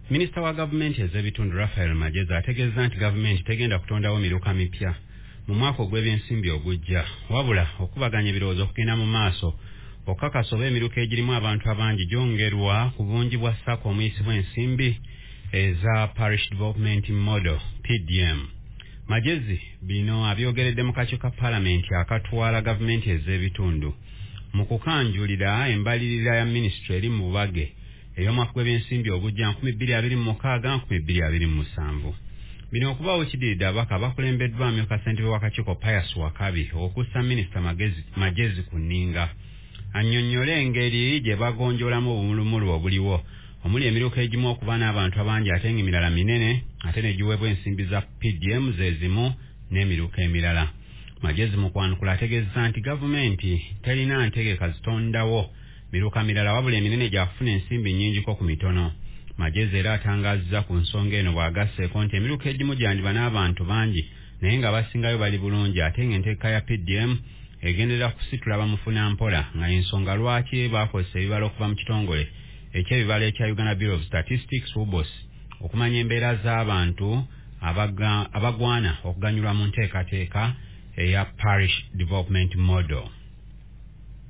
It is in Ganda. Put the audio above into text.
Minisita wa gavumenti ez'ebitundu Raphael Magezi ategeezza nti gavumenti tegenda kutondawo miruka mipya mu mwaka ogw'ebyensimbi ogujja, wabula okubaganya ebirowoozo kugenda mu maaso okukakasa oba emiruka egirimu abantu abangi gyongerwa ku bungi bwa SACCO omuyisibwa ensimbi eza Parish Development Model PDM. Magezi bino abyogeredde mu kakiiko ka Paalamenti akatwala gavumenti ez'ebitundu mu kukanjulira embalirira ya minisitule eri mu bubage ey'omwaka gw'ebyensimbi ogujja 2026-2027. Bino okubawo kidiridde abaka bakulembeddwa amyuka ssentebe w'akakiiko Pius Wakabi okussa minisita Magezi ku nninga annyonnyole engeri gye bagonjoolamu obumulumulu obuliwo omuli emiruka egimu okuba n'abantu abangi ate ng'emirala minene ate ne giweebwa ensimbi za PDM zezimu n'emiruka emirala. Magezi mu kwanukula ategeezza nti gavumenti terina ntegeka zitondawo miruka mirala wabula eminene gyakufuna ensimbi nnyingiko ku mitono. Magezi era atangazza ku nsonga eno bw'agasseeko nti emiruka egimu gyandiba n'abantu bangi naye nga basingayo bali bulungi ate ng'enteeka ya PDM egendera kusitula bamufuna mpola nga ensonga lwaki baakozesa ebibala okuva mu kitongole eky'ebibala ekya Uganda Bureau of Statistics UBOS okumanya embeera z'abantu abagwana okuganyulwa mu nteekateeka eya Parish Development Model.